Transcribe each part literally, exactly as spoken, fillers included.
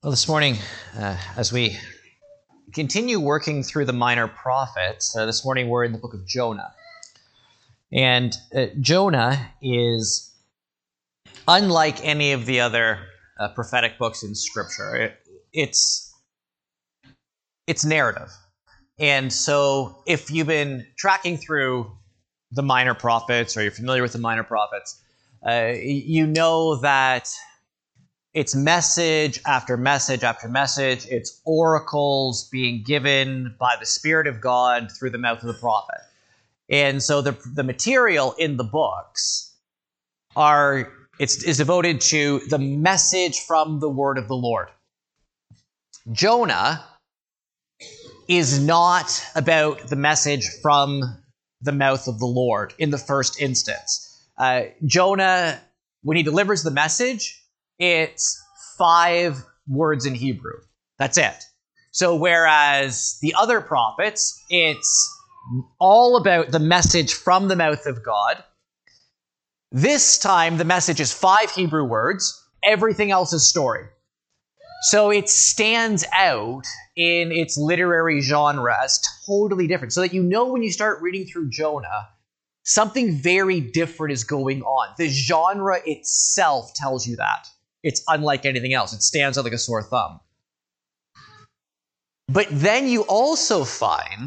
Well, this morning, uh, as we continue working through the minor prophets, uh, this morning we're in the book of Jonah. And uh, Jonah is unlike any of the other uh, prophetic books in Scripture. It, it's, it's narrative. And so if you've been tracking through the minor prophets, or you're familiar with the minor prophets, uh, you know that it's message after message after message. It's oracles being given by the Spirit of God through the mouth of the prophet. And so the, the material in the books are it's, is devoted to the message from the word of the Lord. Jonah is not about the message from the mouth of the Lord in the first instance. Uh, Jonah, when he delivers the message, it's five words in Hebrew. That's it. So whereas the other prophets, it's all about the message from the mouth of God, this time the message is five Hebrew words. Everything else is story. So it stands out in its literary genre as totally different. So that you know when you start reading through Jonah, something very different is going on. The genre itself tells you that. It's unlike anything else. It stands out like a sore thumb. But then you also find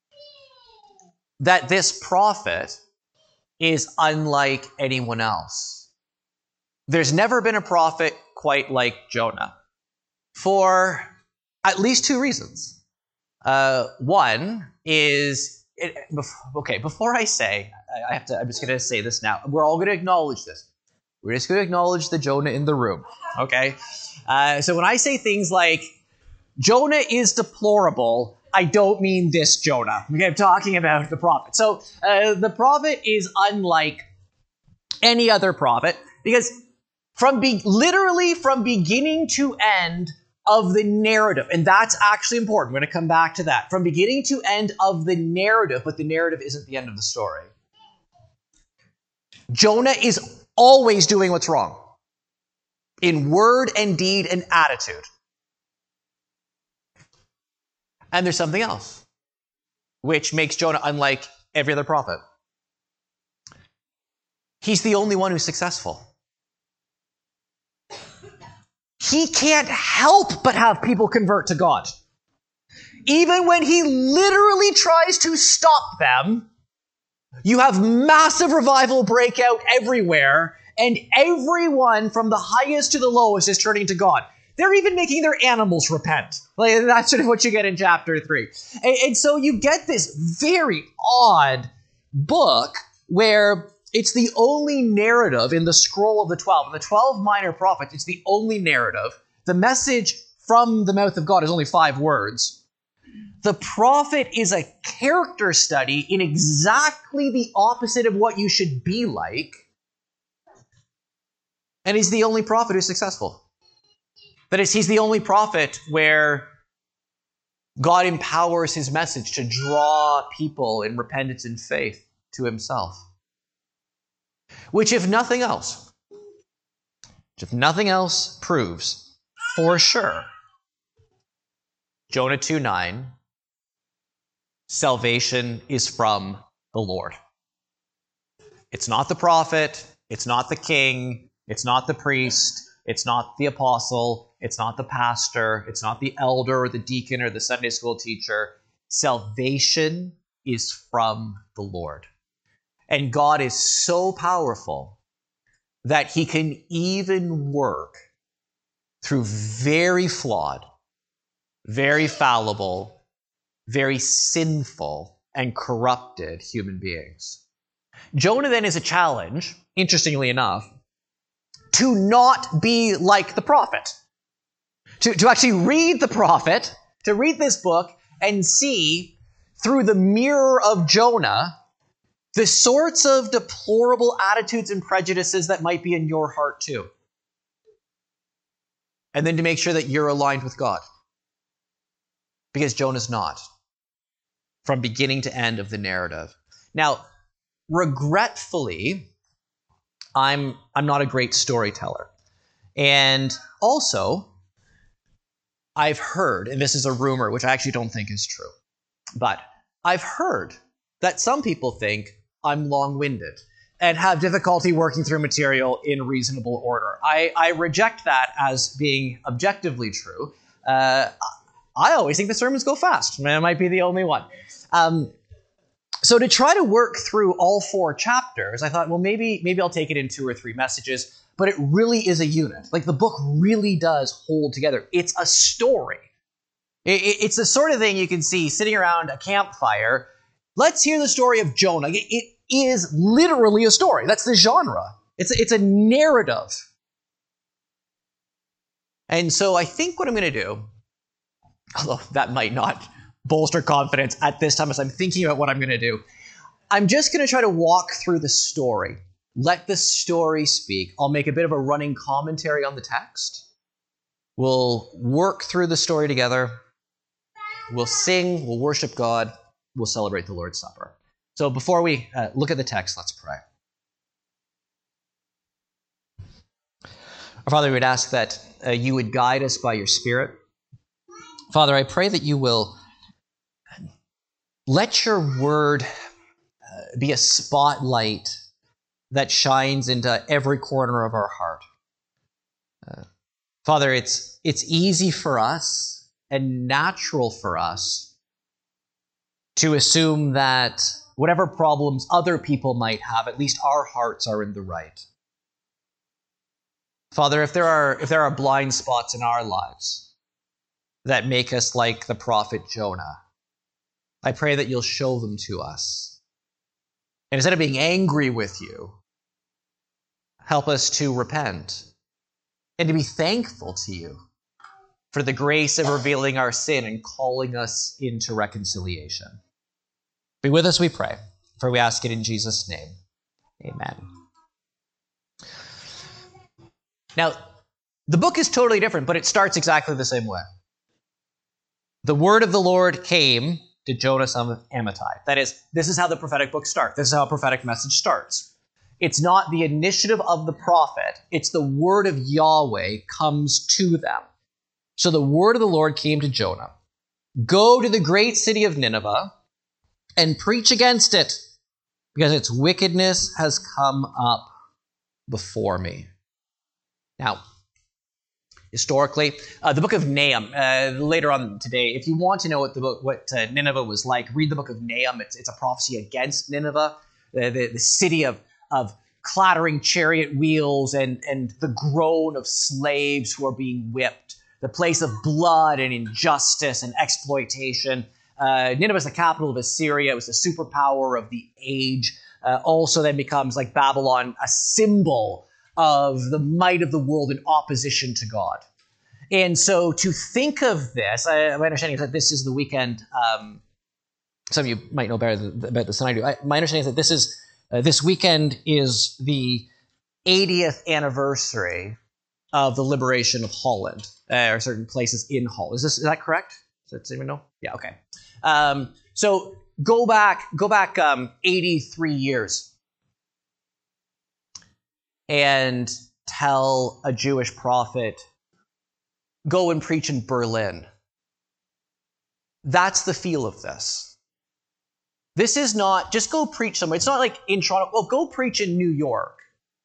that this prophet is unlike anyone else. There's never been a prophet quite like Jonah for at least two reasons. Uh, one is, it, okay, before I say, I have to, I'm just going to say this now. We're all going to acknowledge this. We're just going to acknowledge the Jonah in the room, okay? Uh, so when I say things like, Jonah is deplorable, I don't mean this Jonah. Okay, I'm talking about the prophet. So uh, the prophet is unlike any other prophet because from be- literally from beginning to end of the narrative, and that's actually important. We're going to come back to that. From beginning to end of the narrative, but the narrative isn't the end of the story. Jonah is always doing what's wrong in word and deed and attitude. And there's something else, which makes Jonah unlike every other prophet. He's the only one who's successful. He can't help but have people convert to God. Even when he literally tries to stop them, you have massive revival breakout everywhere, and everyone from the highest to the lowest is turning to God. They're even making their animals repent. Like, that's sort of what you get in chapter three. And, and so you get this very odd book where it's the only narrative in the scroll of the twelve. In the twelve minor prophets, it's the only narrative. The message from the mouth of God is only five words. The prophet is a character study in exactly the opposite of what you should be like. And he's the only prophet who's successful. That is, he's the only prophet where God empowers his message to draw people in repentance and faith to himself. Which, if nothing else, which if nothing else proves for sure, Jonah two nine, salvation is from the Lord. It's not the prophet, it's not the king, it's not the priest, it's not the apostle, it's not the pastor, it's not the elder or the deacon or the Sunday school teacher. Salvation is from the Lord. And God is so powerful that he can even work through very flawed, very fallible, very sinful, and corrupted human beings. Jonah then is a challenge, interestingly enough, to not be like the prophet. To, to actually read the prophet, to read this book and see through the mirror of Jonah the sorts of deplorable attitudes and prejudices that might be in your heart too. And then to make sure that you're aligned with God. Because Jonah's not. From beginning to end of the narrative. Now, regretfully, I'm I'm not a great storyteller. And also, I've heard, and this is a rumor, which I actually don't think is true, but I've heard that some people think I'm long-winded and have difficulty working through material in reasonable order. I, I reject that as being objectively true. Uh, I always think the sermons go fast. I might be the only one. Um, so to try to work through all four chapters, I thought, well, maybe, maybe I'll take it in two or three messages, but it really is a unit. Like, the book really does hold together. It's a story. It, it, it's the sort of thing you can see sitting around a campfire. Let's hear the story of Jonah. It, it is literally a story. That's the genre. It's, it's a narrative. And so I think what I'm going to do, although that might not bolster confidence at this time as I'm thinking about what I'm going to do, I'm just going to try to walk through the story. Let the story speak. I'll make a bit of a running commentary on the text. We'll work through the story together. We'll sing, we'll worship God, we'll celebrate the Lord's Supper. So before we uh, look at the text, let's pray. Our Father, we would ask that uh, you would guide us by your Spirit. Father, I pray that you will let your word uh, be a spotlight that shines into every corner of our heart. Uh, Father, it's it's easy for us and natural for us to assume that whatever problems other people might have, at least our hearts are in the right. Father, if there are if there are blind spots in our lives that make us like the prophet Jonah, I pray that you'll show them to us. And instead of being angry with you, help us to repent and to be thankful to you for the grace of revealing our sin and calling us into reconciliation. Be with us, we pray, for we ask it in Jesus' name. Amen. Now, the book is totally different, but it starts exactly the same way. The word of the Lord came to Jonah, son of Amittai. That is, this is how the prophetic book starts. This is how a prophetic message starts. It's not the initiative of the prophet. It's the word of Yahweh comes to them. So the word of the Lord came to Jonah. Go to the great city of Nineveh and preach against it, because its wickedness has come up before me. Now, historically, uh, the book of Nahum, uh, later on today, if you want to know what the book, what uh, Nineveh was like, read the book of Nahum. It's, it's a prophecy against Nineveh, uh, the, the city of, of clattering chariot wheels and, and the groan of slaves who are being whipped, the place of blood and injustice and exploitation. Uh, Nineveh is the capital of Assyria. It was the superpower of the age. Uh, also then becomes, like Babylon, a symbol of the might of the world in opposition to God. And so to think of this, I, my understanding is that this is the weekend, um, some of you might know better th- about this than I do. I, my understanding is that this is uh, this weekend is the eightieth anniversary of the liberation of Holland, uh, or certain places in Holland. Is this is that correct? Does anyone know? Yeah, okay. Um, so go back, go back um, eighty-three years. And tell a Jewish prophet, go and preach in Berlin. That's the feel of this. This is not, just go preach somewhere. It's not like in Toronto, well, go preach in New York.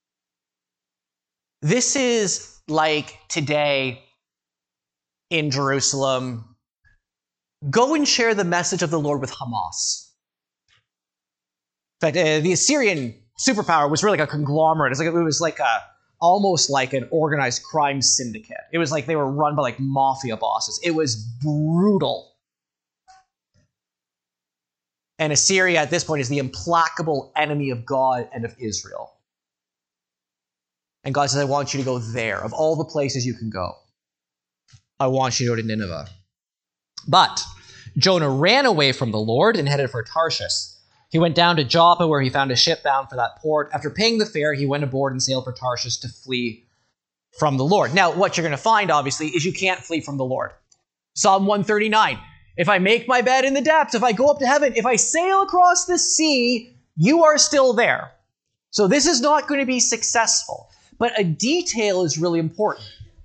This is like today in Jerusalem. Go and share the message of the Lord with Hamas. In fact, uh, the Assyrian superpower was really like a conglomerate. It's like, it was like a, almost like an organized crime syndicate. It was like they were run by like mafia bosses. It was brutal. And Assyria at this point is the implacable enemy of God and of Israel. And God says, I want you to go there. Of all the places you can go, I want you to go to Nineveh. But Jonah ran away from the Lord and headed for Tarshish. He went down to Joppa, where he found a ship bound for that port. After paying the fare, he went aboard and sailed for Tarshish to flee from the Lord. Now, what you're going to find, obviously, is you can't flee from the Lord. Psalm one thirty-nine, if I make my bed in the depths, if I go up to heaven, if I sail across the sea, you are still there. So this is not going to be successful. But a detail is really important.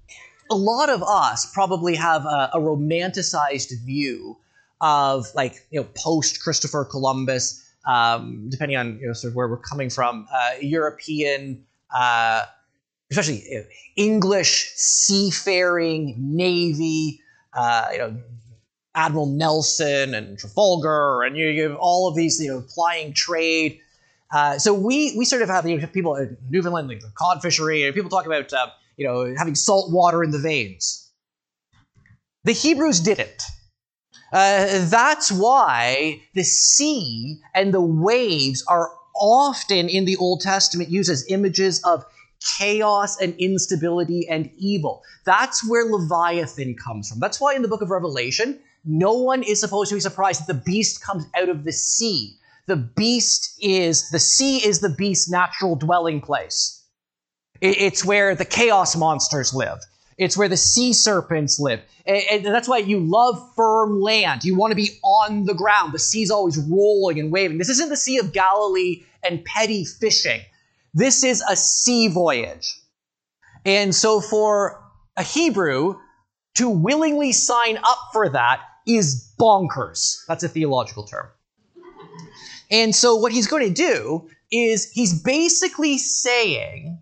a lot of us probably have a, a romanticized view of, like, you know, post Christopher Columbus, um, depending on, you know, sort of where we're coming from, uh, European, uh, especially you know, English seafaring navy, uh, you know, Admiral Nelson and Trafalgar, and you, you have all of these, you know, plying trade. Uh, so we we sort of have, you know, people in Newfoundland, like the cod fishery, and people talk about uh, you know, having salt water in the veins. The Hebrews didn't. Uh, that's why the sea and the waves are often in the Old Testament used as images of chaos and instability and evil. That's where Leviathan comes from. That's why in the book of Revelation, no one is supposed to be surprised that the beast comes out of the sea. The beast is, the sea is the beast's natural dwelling place. It's where the chaos monsters live. It's where the sea serpents live. And that's why you love firm land. You want to be on the ground. The sea's always rolling and waving. This isn't the Sea of Galilee and petty fishing. This is a sea voyage. And so for a Hebrew to willingly sign up for that is bonkers. That's a theological term. And so what he's going to do is he's basically saying,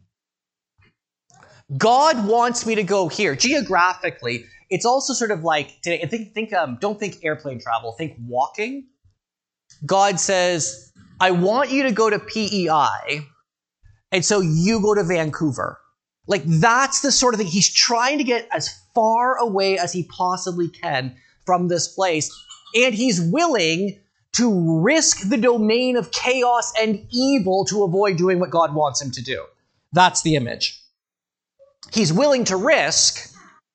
God wants me to go here. Geographically, it's also sort of like, today, think, think, um, don't think airplane travel, think walking. God says, I want you to go to P E I, and so you go to Vancouver. Like, that's the sort of thing. He's trying to get as far away as he possibly can from this place, and he's willing to risk the domain of chaos and evil to avoid doing what God wants him to do. That's the image. He's willing to risk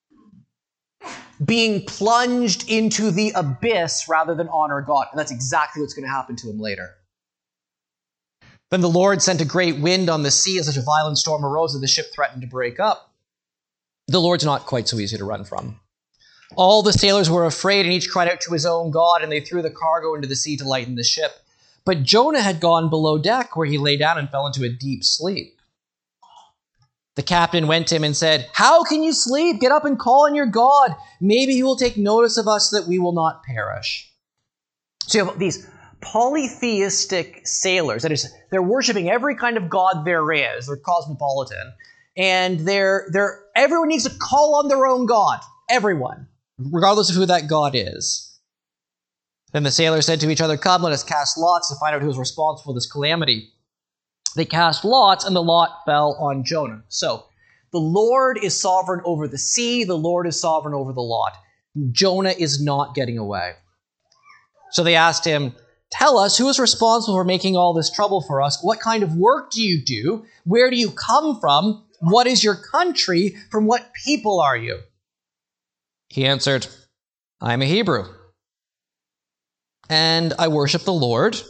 being plunged into the abyss rather than honor God. And that's exactly what's going to happen to him later. Then the Lord sent a great wind on the sea, and such a violent storm arose that the ship threatened to break up. The Lord's not quite so easy to run from. All the sailors were afraid, and each cried out to his own God, and they threw the cargo into the sea to lighten the ship. But Jonah had gone below deck, where he lay down and fell into a deep sleep. The captain went to him and said, How can you sleep? Get up and call on your God. Maybe he will take notice of us that we will not perish. So you have these polytheistic sailors. That is, they're worshiping every kind of god there is. They're cosmopolitan. And they're, they're, everyone needs to call on their own God. Everyone. Regardless of who that God is. Then the sailors said to each other, Come, let us cast lots to find out who is responsible for this calamity. They cast lots, and the lot fell on Jonah. So, the Lord is sovereign over the sea. The Lord is sovereign over the lot. Jonah is not getting away. So they asked him, Tell us, who is responsible for making all this trouble for us? What kind of work do you do? Where do you come from? What is your country? From what people are you? He answered, I am a Hebrew, and I worship the Lord,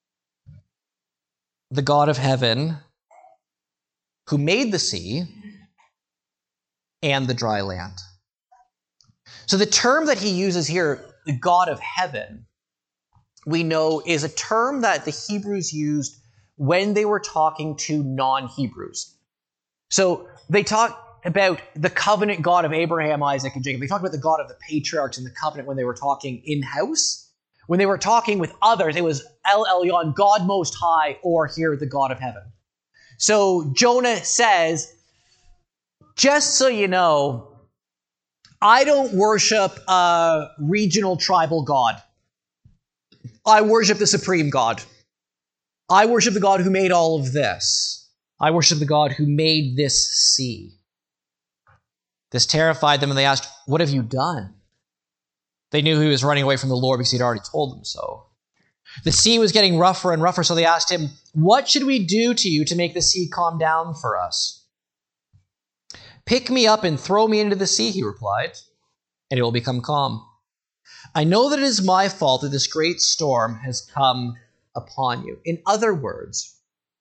the God of heaven, who made the sea and the dry land. So the term that he uses here, the God of heaven, we know is a term that the Hebrews used when they were talking to non-Hebrews. So they talk about the covenant God of Abraham, Isaac, and Jacob. They talked about the God of the patriarchs in the covenant when they were talking in-house. When they were talking with others, it was El Elyon, God Most High, or here, the God of heaven. So Jonah says, just so you know, I don't worship a regional tribal God. I worship the supreme God. I worship the God who made all of this. I worship the God who made this sea. This terrified them, and they asked, What have you done? They knew he was running away from the Lord because he'd already told them so. The sea was getting rougher and rougher, so they asked him, What should we do to you to make the sea calm down for us? Pick me up and throw me into the sea, he replied, and it will become calm. I know that it is my fault that this great storm has come upon you. In other words,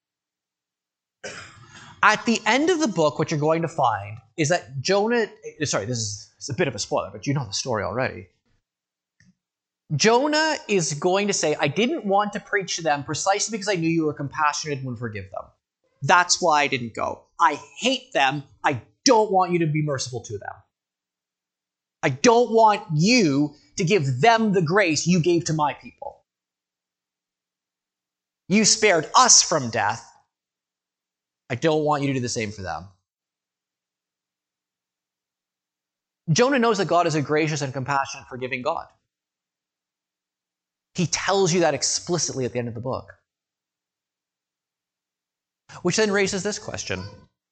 at the end of the book, what you're going to find is that Jonah, sorry, this is it's a bit of a spoiler, but you know the story already. Jonah is going to say, I didn't want to preach to them precisely because I knew you were compassionate and would forgive them. That's why I didn't go. I hate them. I don't want you to be merciful to them. I don't want you to give them the grace you gave to my people. You spared us from death. I don't want you to do the same for them. Jonah knows that God is a gracious and compassionate, forgiving God. He tells you that explicitly at the end of the book. Which then raises this question.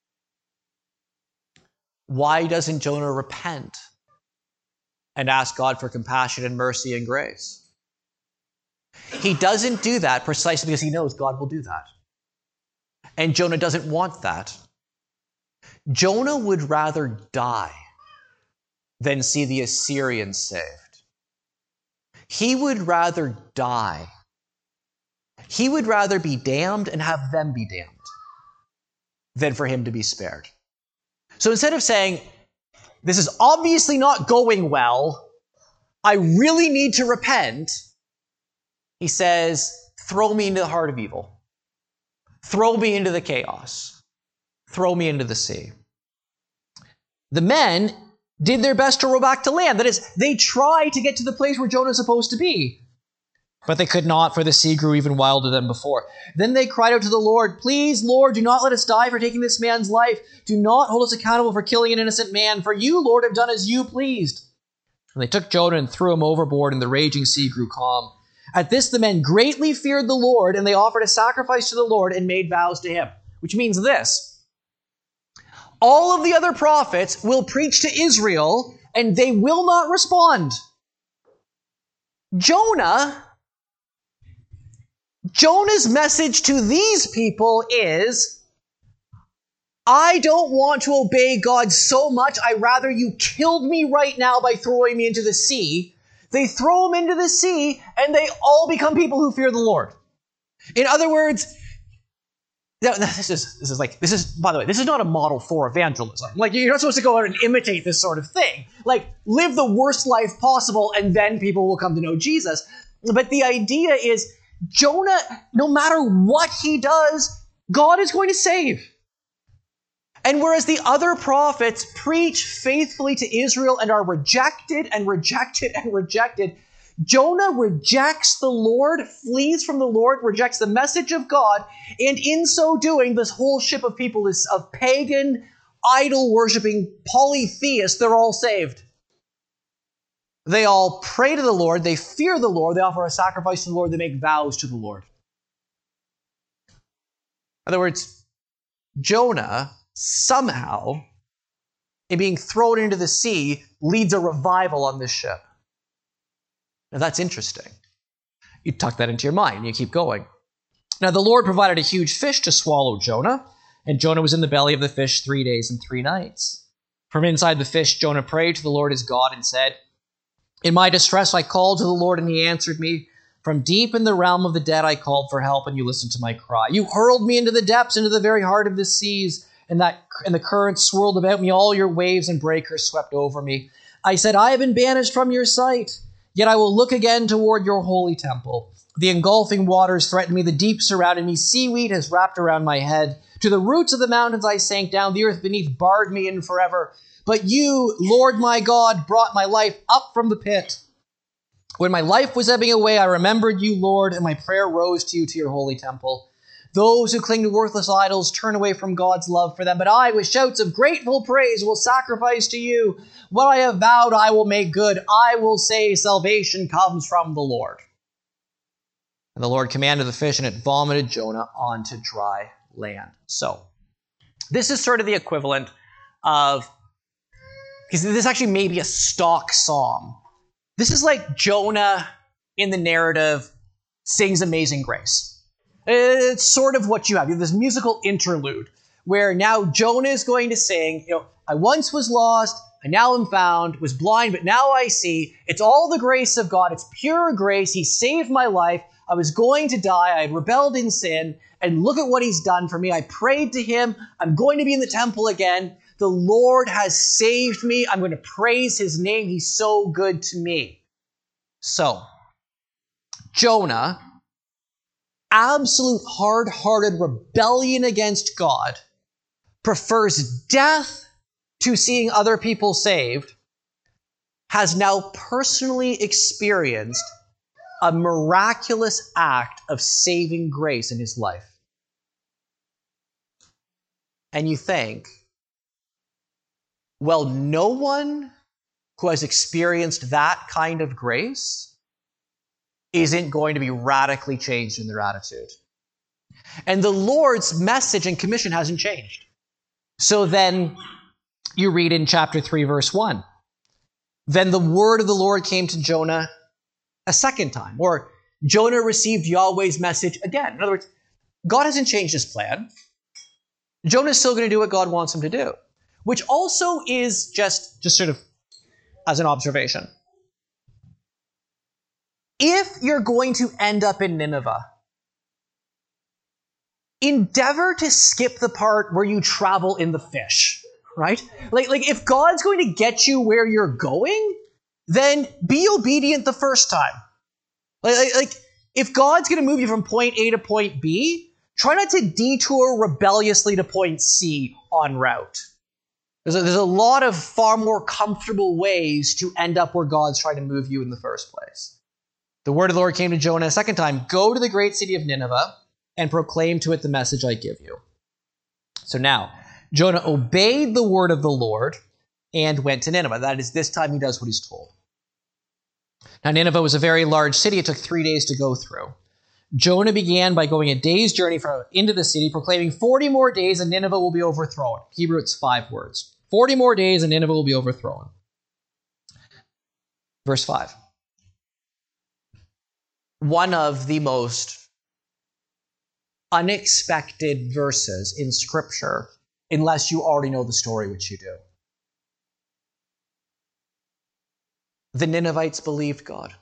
Why doesn't Jonah repent and ask God for compassion and mercy and grace? He doesn't do that precisely because he knows God will do that. And Jonah doesn't want that. Jonah would rather die than see the Assyrians saved. He would rather die. He would rather be damned and have them be damned than for him to be spared. So instead of saying, this is obviously not going well, I really need to repent, he says, throw me into the heart of evil. Throw me into the chaos. Throw me into the sea. The men did their best to row back to land. That is, they tried to get to the place where Jonah is supposed to be. But they could not, for the sea grew even wilder than before. Then they cried out to the Lord, please, Lord, do not let us die for taking this man's life. Do not hold us accountable for killing an innocent man, for you, Lord, have done as you pleased. And they took Jonah and threw him overboard, and the raging sea grew calm. At this, the men greatly feared the Lord, and they offered a sacrifice to the Lord and made vows to him. Which means this. All of the other prophets will preach to Israel, and they will not respond. Jonah, Jonah's message to these people is, I don't want to obey God so much, I'd rather you killed me right now by throwing me into the sea. They throw him into the sea, and they all become people who fear the Lord. In other words, now, this is this is like this is by the way, this is not a model for evangelism. Like, you're not supposed to go out and imitate this sort of thing. Like, live the worst life possible, and then people will come to know Jesus. But the idea is, Jonah, no matter what he does, God is going to save. And whereas the other prophets preach faithfully to Israel and are rejected and rejected and rejected, Jonah rejects the Lord, flees from the Lord, rejects the message of God, and in so doing, this whole ship of people is of pagan, idol-worshipping polytheists. They're all saved. They all pray to the Lord, they fear the Lord, they offer a sacrifice to the Lord, they make vows to the Lord. In other words, Jonah somehow, in being thrown into the sea, leads a revival on this ship. Now that's interesting. You tuck that into your mind and you keep going. Now the Lord provided a huge fish to swallow Jonah, and Jonah was in the belly of the fish three days and three nights. From inside the fish, Jonah prayed to the Lord his God and said, in my distress I called to the Lord, and he answered me. From deep in the realm of the dead I called for help, and you listened to my cry. You hurled me into the depths, into the very heart of the seas, and that and the currents swirled about me. All your waves and breakers swept over me. I said, I have been banished from your sight, yet I will look again toward your holy temple. The engulfing waters threatened me, the deep surrounded me, seaweed has wrapped around my head. To the roots of the mountains I sank down, the earth beneath barred me in forever. But you, Lord my God, brought my life up from the pit. When my life was ebbing away, I remembered you, Lord, and my prayer rose to you, to your holy temple. Those who cling to worthless idols turn away from God's love for them, but I, with shouts of grateful praise, will sacrifice to you. What I have vowed I will make good. I will say salvation comes from the Lord. And the Lord commanded the fish, and it vomited Jonah onto dry land. So, this is sort of the equivalent of, because this actually may be a stock psalm. This is like Jonah in the narrative sings Amazing Grace. It's sort of what you have. You have this musical interlude where now Jonah is going to sing, you know, I once was lost, I now am found, was blind, but now I see. It's all the grace of God. It's pure grace. He saved my life. I was going to die. I had rebelled in sin, and look at what he's done for me. I prayed to him. I'm going to be in the temple again. The Lord has saved me. I'm going to praise his name. He's so good to me. So, Jonah, absolute hard-hearted rebellion against God, prefers death to seeing other people saved, has now personally experienced a miraculous act of saving grace in his life. And you think, well, no one who has experienced that kind of grace isn't going to be radically changed in their attitude. And the Lord's message and commission hasn't changed. So then you read in chapter three, verse one. Then the word of the Lord came to Jonah a second time, or Jonah received Yahweh's message again. In other words, God hasn't changed his plan. Jonah's still going to do what God wants him to do, which also is just, just sort of as an observation. If you're going to end up in Nineveh, endeavor to skip the part where you travel in the fish, right? Like, like if God's going to get you where you're going, then be obedient the first time. Like, like, like if God's going to move you from point A to point B, try not to detour rebelliously to point C en route. There's a, there's a lot of far more comfortable ways to end up where God's trying to move you in the first place. The word of the Lord came to Jonah a second time. Go to the great city of Nineveh and proclaim to it the message I give you. So now, Jonah obeyed the word of the Lord and went to Nineveh. That is, this time he does what he's told. Now, Nineveh was a very large city. It took three days to go through. Jonah began by going a day's journey from, into the city, proclaiming forty more days and Nineveh will be overthrown. Hebrew, it's five words. forty more days and Nineveh will be overthrown. Verse five. One of the most unexpected verses in Scripture, unless you already know the story, which you do. The Ninevites believed God.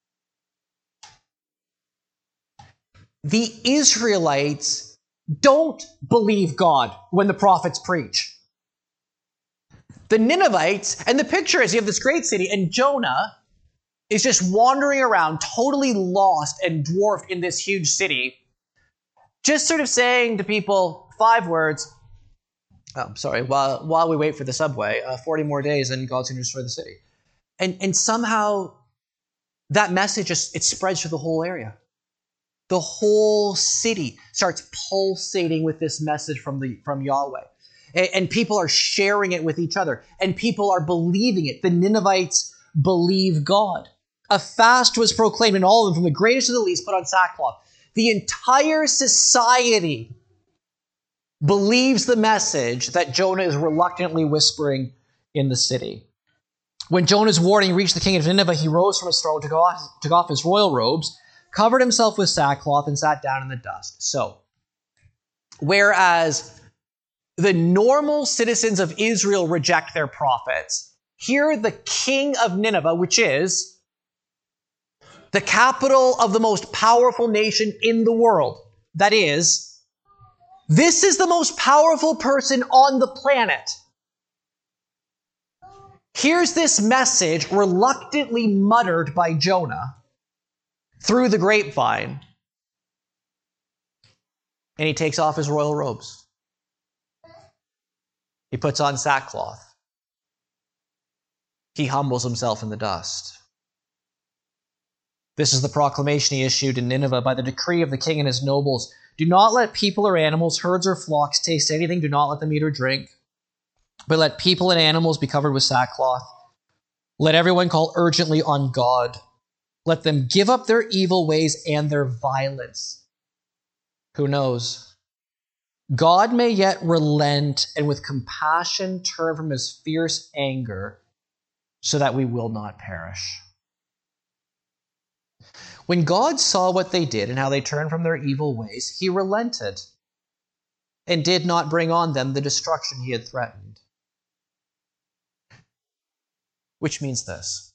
The Israelites don't believe God when the prophets preach. The Ninevites, and the picture is you have this great city, and Jonah is just wandering around, totally lost and dwarfed in this huge city, just sort of saying to people, five words, oh, I'm sorry, while, while we wait for the subway, uh, forty more days and God's going to destroy the city. And, and somehow that message, just, it spreads through the whole area. The whole city starts pulsating with this message from, the, from Yahweh. And, and people are sharing it with each other. And people are believing it. The Ninevites believe God. A fast was proclaimed, and all of them, from the greatest to the least, put on sackcloth. The entire society believes the message that Jonah is reluctantly whispering in the city. When Jonah's warning reached the king of Nineveh, he rose from his throne, took off, took off his royal robes, covered himself with sackcloth, and sat down in the dust. So, whereas the normal citizens of Israel reject their prophets, here the king of Nineveh, which is the capital of the most powerful nation in the world, that is, this is the most powerful person on the planet, here's this message reluctantly muttered by Jonah through the grapevine, and he takes off his royal robes. He puts on sackcloth. He humbles himself in the dust. This is the proclamation he issued in Nineveh by the decree of the king and his nobles. Do not let people or animals, herds or flocks taste anything. Do not let them eat or drink. But let people and animals be covered with sackcloth. Let everyone call urgently on God. Let them give up their evil ways and their violence. Who knows? God may yet relent and with compassion turn from his fierce anger so that we will not perish. When God saw what they did and how they turned from their evil ways, he relented and did not bring on them the destruction he had threatened. Which means this.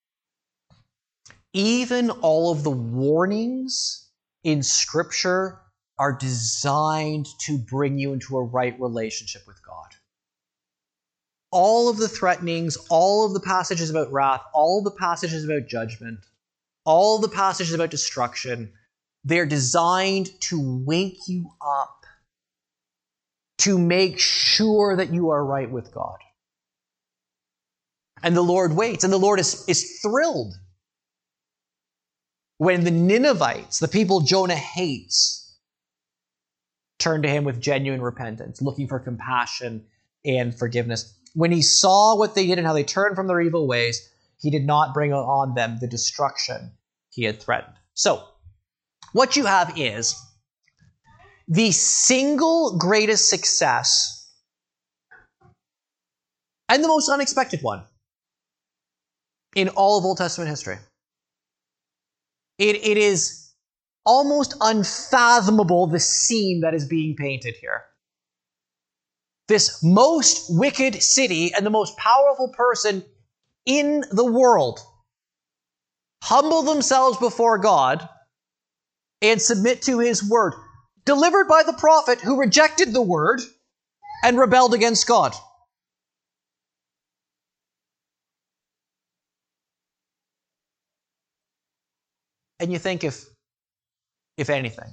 Even all of the warnings in Scripture are designed to bring you into a right relationship with God. All of the threatenings, all of the passages about wrath, all of the passages about judgment, all the passages about destruction, they're designed to wake you up, to make sure that you are right with God. And the Lord waits, and the Lord is, is thrilled when the Ninevites, the people Jonah hates, turn to him with genuine repentance, looking for compassion and forgiveness. When he saw what they did and how they turned from their evil ways, he did not bring on them the destruction he had threatened. So, what you have is the single greatest success and the most unexpected one in all of Old Testament history. It, it is almost unfathomable, the scene that is being painted here. This most wicked city and the most powerful person in the world humble themselves before God and submit to his word, delivered by the prophet who rejected the word and rebelled against God. And you think if, if anything,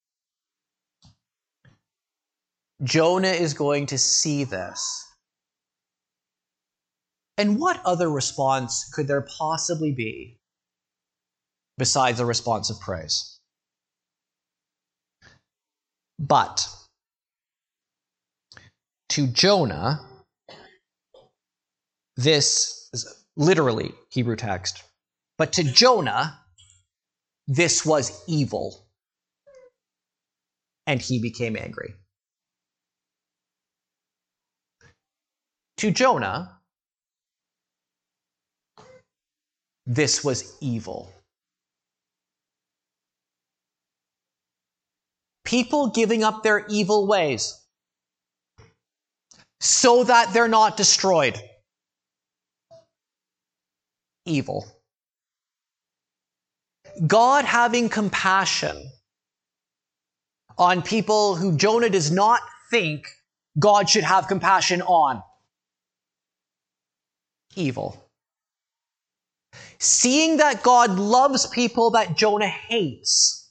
Jonah is going to see this. And what other response could there possibly be besides a response of praise? But to Jonah, this is literally Hebrew text, but to Jonah, this was evil, and he became angry. To Jonah, this was evil. People giving up their evil ways so that they're not destroyed. Evil. God having compassion on people who Jonah does not think God should have compassion on. Evil. Seeing that God loves people that Jonah hates.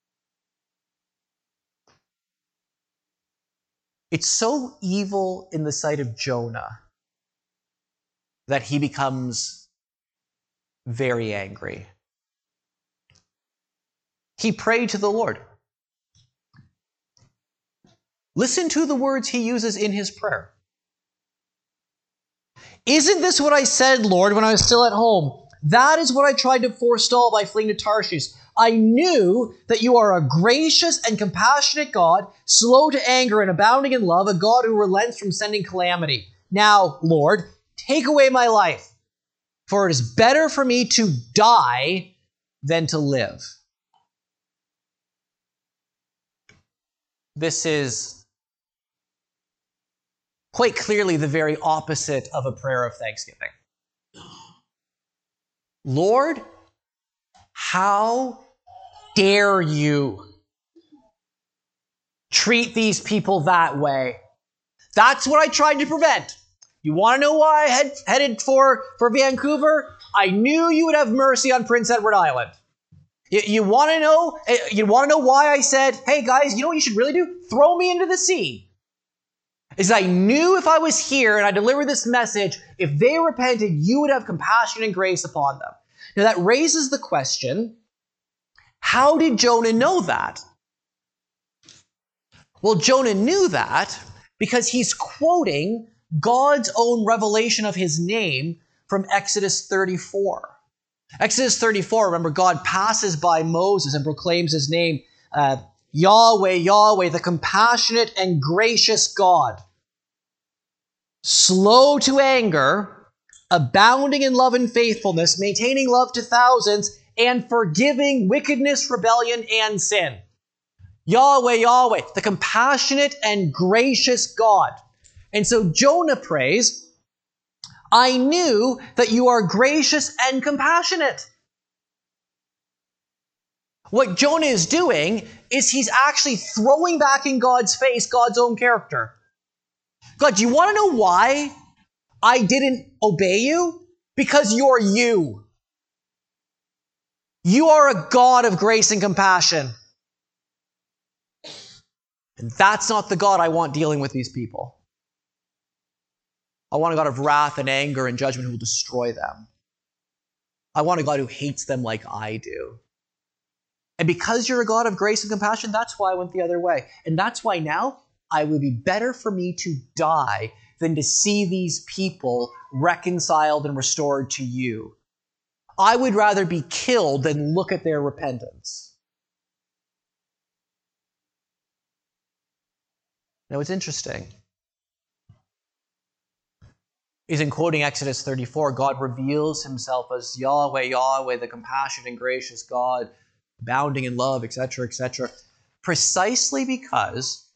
It's so evil in the sight of Jonah that he becomes very angry. He prayed to the Lord. Listen to the words he uses in his prayer. Isn't this what I said, Lord, when I was still at home? That is what I tried to forestall by fleeing to Tarshish. I knew that you are a gracious and compassionate God, slow to anger and abounding in love, a God who relents from sending calamity. Now, Lord, take away my life, for it is better for me to die than to live. This is quite clearly the very opposite of a prayer of thanksgiving. Lord, how dare you treat these people that way? That's what I tried to prevent. You want to know why I had headed for, for Vancouver? I knew you would have mercy on Prince Edward Island. You, you want to know? You want to know why I said, hey guys, you know what you should really do? Throw me into the sea. Is I knew if I was here and I delivered this message, if they repented, you would have compassion and grace upon them. Now that raises the question, how did Jonah know that? Well, Jonah knew that because he's quoting God's own revelation of his name from Exodus thirty-four. Exodus thirty-four, remember, God passes by Moses and proclaims his name, uh, Yahweh, Yahweh, the compassionate and gracious God, slow to anger, abounding in love and faithfulness, maintaining love to thousands, and forgiving wickedness, rebellion, and sin. Yahweh, Yahweh, the compassionate and gracious God. And so Jonah prays, I knew that you are gracious and compassionate. What Jonah is doing is he's actually throwing back in God's face God's own character. God, do you want to know why I didn't obey you? Because you're you. You are a God of grace and compassion. And that's not the God I want dealing with these people. I want a God of wrath and anger and judgment who will destroy them. I want a God who hates them like I do. And because you're a God of grace and compassion, that's why I went the other way. And that's why now it would be better for me to die than to see these people reconciled and restored to you. I would rather be killed than look at their repentance. Now, what's interesting is in quoting Exodus thirty-four, God reveals himself as Yahweh, Yahweh, the compassionate and gracious God, abounding in love, et cetera, et cetera, precisely because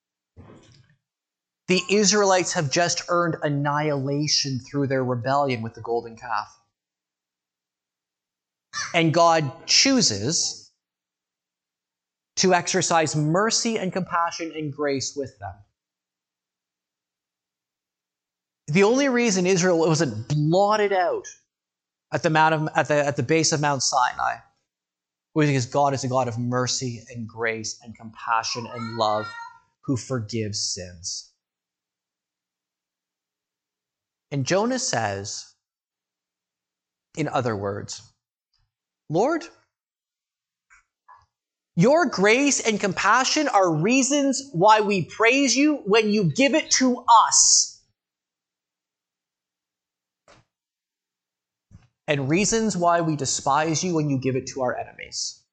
the Israelites have just earned annihilation through their rebellion with the golden calf. And God chooses to exercise mercy and compassion and grace with them. The only reason Israel wasn't blotted out at the, Mount of, at the, at the base of Mount Sinai was because God is a God of mercy and grace and compassion and love who forgives sins. And Jonah says, in other words, Lord, your grace and compassion are reasons why we praise you when you give it to us. And reasons why we despise you when you give it to our enemies.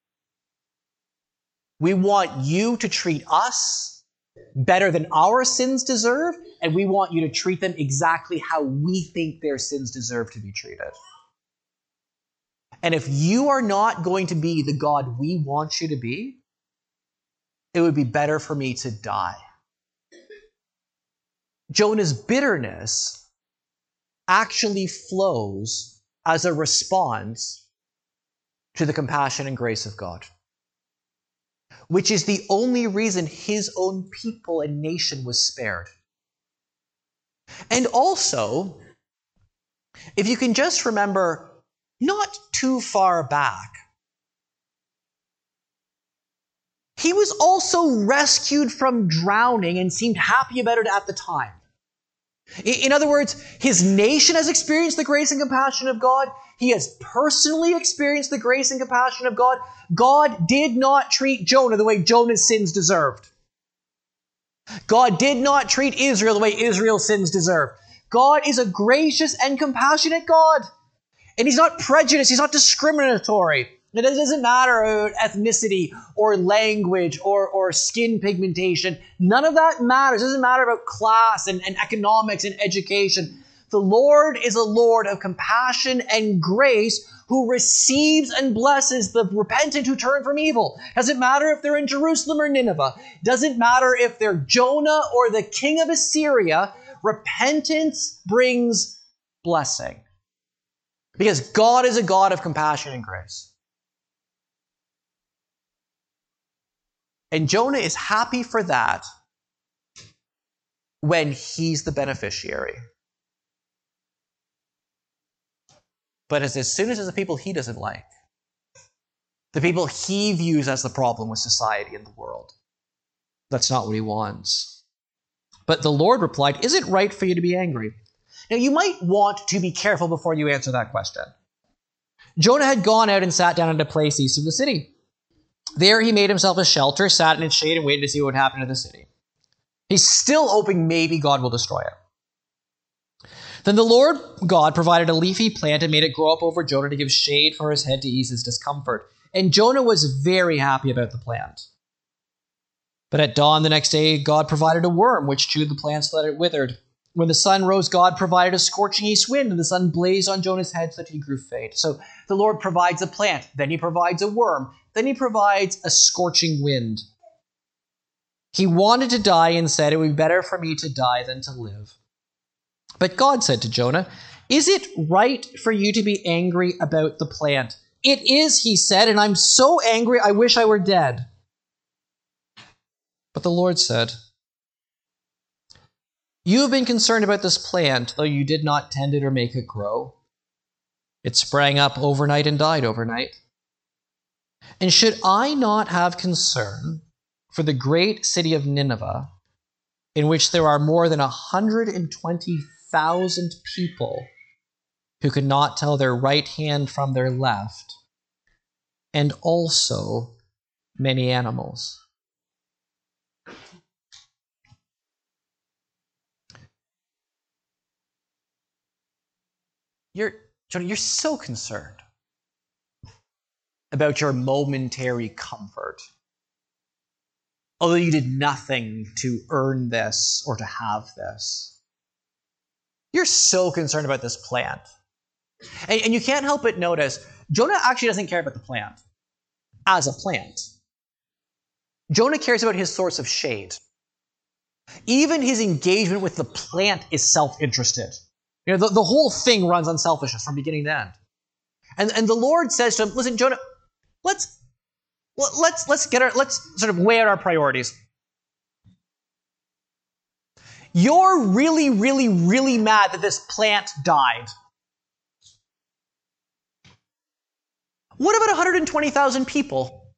We want you to treat us better than our sins deserve, and we want you to treat them exactly how we think their sins deserve to be treated. And if you are not going to be the God we want you to be, it would be better for me to die. Jonah's bitterness actually flows as a response to the compassion and grace of God, which is the only reason his own people and nation was spared. And also, if you can just remember, not too far back, he was also rescued from drowning and seemed happy about it at the time. In other words, his nation has experienced the grace and compassion of God. He has personally experienced the grace and compassion of God. God did not treat Jonah the way Jonah's sins deserved. God did not treat Israel the way Israel's sins deserved. God is a gracious and compassionate God. And he's not prejudiced. He's not discriminatory. It doesn't matter about ethnicity or language or, or skin pigmentation. None of that matters. It doesn't matter about class and, and economics and education. The Lord is a Lord of compassion and grace who receives and blesses the repentant who turn from evil. Doesn't matter if they're in Jerusalem or Nineveh. Doesn't matter if they're Jonah or the king of Assyria. Repentance brings blessing. Because God is a God of compassion and grace. And Jonah is happy for that when he's the beneficiary. But as, as soon as it's the people he doesn't like, the people he views as the problem with society and the world, that's not what he wants. But the Lord replied, "Is it right for you to be angry?" Now, you might want to be careful before you answer that question. Jonah had gone out and sat down at a place east of the city. There he made himself a shelter, sat in its shade, and waited to see what would happen to the city. He's still hoping maybe God will destroy it. Then the Lord God provided a leafy plant and made it grow up over Jonah to give shade for his head to ease his discomfort. And Jonah was very happy about the plant. But at dawn the next day, God provided a worm which chewed the plant so that it withered. When the sun rose, God provided a scorching east wind, and the sun blazed on Jonah's head so that he grew faint. So the Lord provides a plant, then he provides a worm, then he provides a scorching wind. He wanted to die and said, "It would be better for me to die than to live." But God said to Jonah, "Is it right for you to be angry about the plant?" "It is," he said, "and I'm so angry I wish I were dead." But the Lord said, "You have been concerned about this plant, though you did not tend it or make it grow. It sprang up overnight and died overnight. And should I not have concern for the great city of Nineveh, in which there are more than one hundred twenty thousand people who could not tell their right hand from their left, and also many animals. You're, Jonah, you're so concerned about your momentary comfort, although you did nothing to earn this or to have this. You're so concerned about this plant. And, and you can't help but notice, Jonah actually doesn't care about the plant as a plant. Jonah cares about his source of shade. Even his engagement with the plant is self-interested. You know, the, the whole thing runs on selfishness from beginning to end. And, and the Lord says to him, listen, Jonah, let's let's let's get our let's sort of weigh out our priorities. You're really, really, really mad that this plant died. What about one hundred twenty thousand people?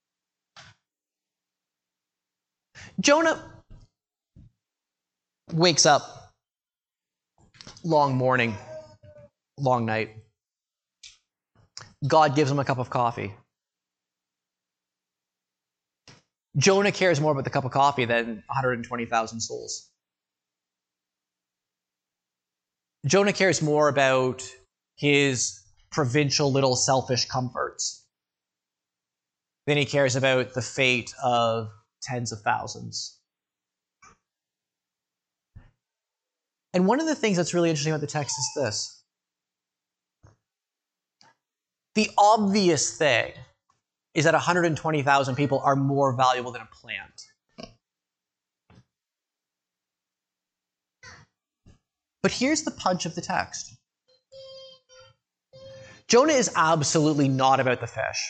Jonah wakes up, long morning, long night. God gives him a cup of coffee. Jonah cares more about the cup of coffee than one hundred twenty thousand souls. Jonah cares more about his provincial little selfish comforts than he cares about the fate of tens of thousands. And one of the things that's really interesting about the text is this. The obvious thing is that one hundred twenty thousand people are more valuable than a plant. But here's the punch of the text. Jonah is absolutely not about the fish.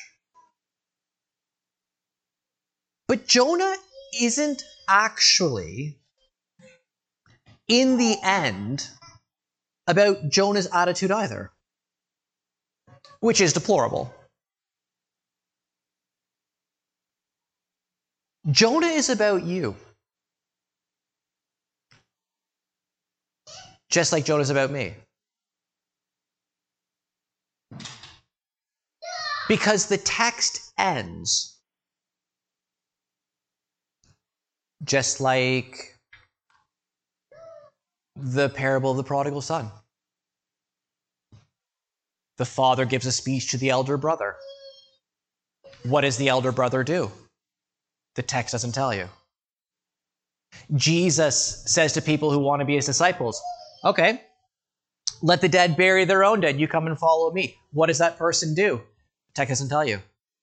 But Jonah isn't actually, in the end, about Jonah's attitude either, which is deplorable. Jonah is about you. Just like Jonah's about me. Because the text ends just like the parable of the prodigal son. The father gives a speech to the elder brother. What does the elder brother do? The text doesn't tell you. Jesus says to people who want to be his disciples, okay, let the dead bury their own dead. You come and follow me. What does that person do? The text doesn't tell you.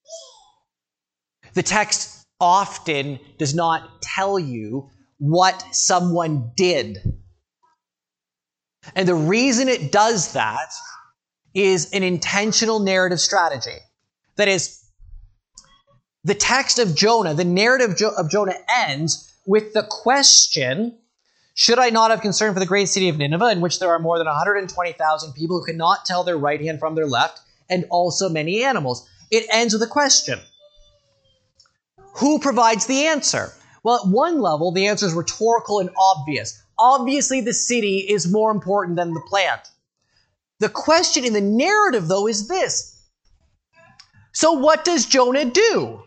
The text often does not tell you what someone did. And the reason it does that is an intentional narrative strategy. That is, the text of Jonah, the narrative of Jonah ends with the question, should I not have concern for the great city of Nineveh, in which there are more than one hundred twenty thousand people who cannot tell their right hand from their left, and also many animals? It ends with a question. Who provides the answer? Well, at one level, the answer is rhetorical and obvious. Obviously, the city is more important than the plant. The question in the narrative, though, is this. So what does Jonah do?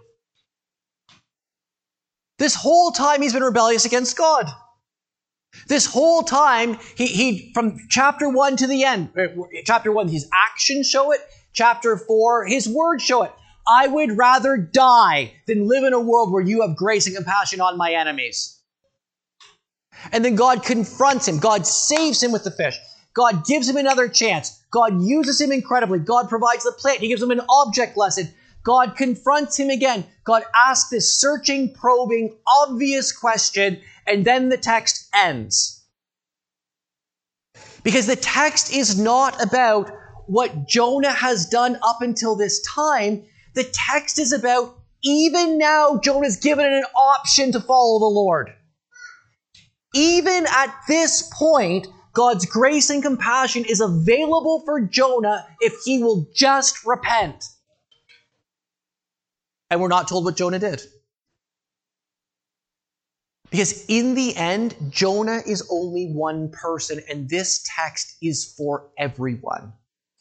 This whole time he's been rebellious against God. This whole time, he, he from chapter one to the end, chapter one, his actions show it. Chapter four, his words show it. I would rather die than live in a world where you have grace and compassion on my enemies. And then God confronts him. God saves him with the fish. God gives him another chance. God uses him incredibly. God provides the plant. He gives him an object lesson. God confronts him again. God asks this searching, probing, obvious question, and then the text ends. Because the text is not about what Jonah has done up until this time. The text is about, even now, Jonah's given an option to follow the Lord. Even at this point, God's grace and compassion is available for Jonah if he will just repent. And we're not told what Jonah did. Because in the end, Jonah is only one person, and this text is for everyone.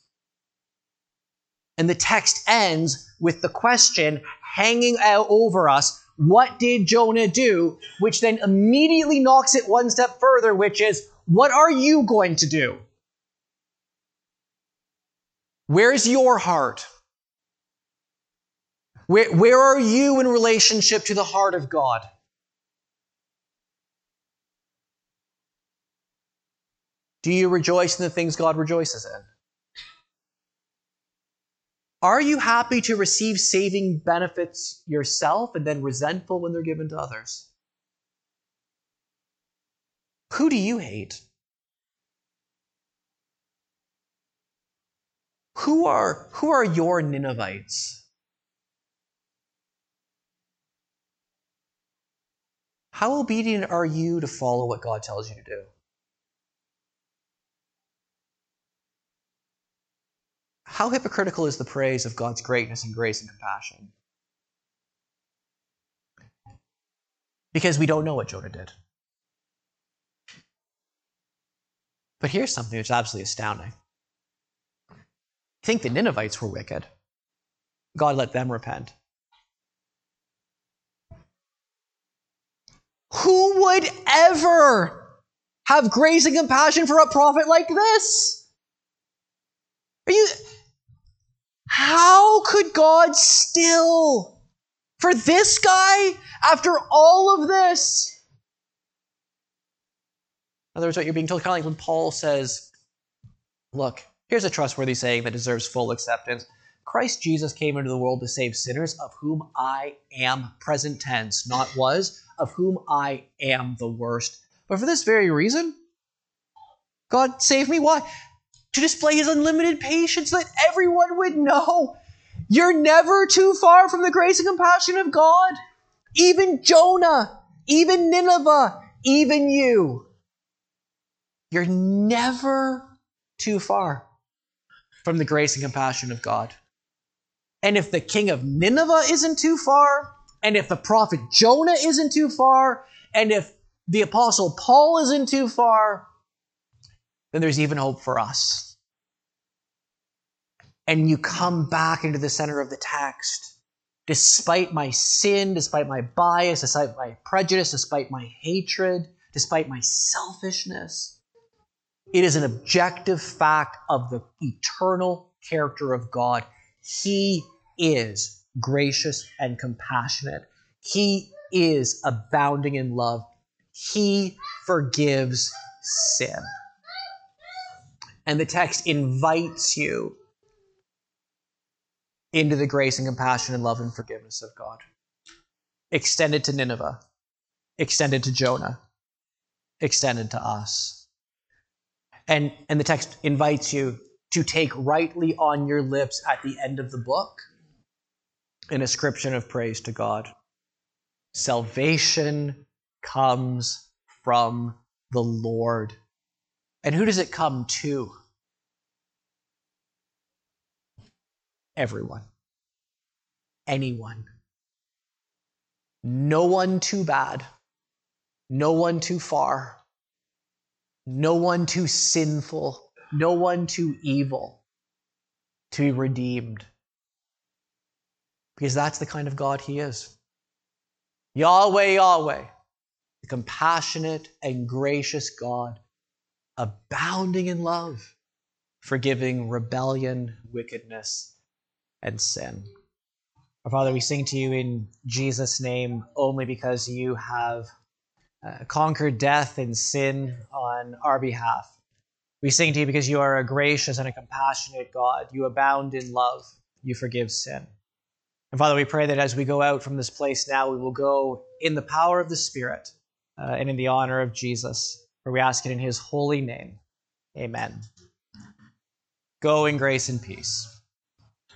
And the text ends with the question hanging out over us, what did Jonah do? Which then immediately knocks it one step further, which is, what are you going to do? Where's your heart? Where, where are you in relationship to the heart of God? Do you rejoice in the things God rejoices in? Are you happy to receive saving benefits yourself and then resentful when they're given to others? Who do you hate? Who are, who are your Ninevites? How obedient are you to follow what God tells you to do? How hypocritical is the praise of God's greatness and grace and compassion? Because we don't know what Jonah did. But here's something that's absolutely astounding. You think the Ninevites were wicked. God let them repent. Who would ever have grace and compassion for a prophet like this? Are you... How could God still, for this guy, after all of this? In other words, what you're being told, kind of like when Paul says, look, here's a trustworthy saying that deserves full acceptance. Christ Jesus came into the world to save sinners, of whom I am, present tense, not was, of whom I am the worst. But for this very reason, God saved me. Why? To display his unlimited patience so that everyone would know you're never too far from the grace and compassion of God. Even Jonah, even Nineveh, even you. You're never too far from the grace and compassion of God. And if the king of Nineveh isn't too far, and if the prophet Jonah isn't too far, and if the apostle Paul isn't too far, then there's even hope for us. And you come back into the center of the text. Despite my sin, despite my bias, despite my prejudice, despite my hatred, despite my selfishness, it is an objective fact of the eternal character of God. He is gracious and compassionate. He is abounding in love. He forgives sin. And the text invites you into the grace and compassion and love and forgiveness of God. Extended to Nineveh. Extended to Jonah. Extended to us. And, and the text invites you to take rightly on your lips at the end of the book an ascription of praise to God. Salvation comes from the Lord. And who does it come to? Everyone. Anyone. No one too bad. No one too far. No one too sinful. No one too evil to be redeemed. Because that's the kind of God he is. Yahweh, Yahweh, the compassionate and gracious God, abounding in love, forgiving rebellion, wickedness, and sin. Our Father, we sing to you in Jesus' name only because you have uh, conquered death and sin on our behalf. We sing to you because you are a gracious and a compassionate God. You abound in love. You forgive sin. And Father, we pray that as we go out from this place now, we will go in the power of the Spirit uh, and in the honor of Jesus. For we ask it in his holy name. Amen. Go in grace and peace.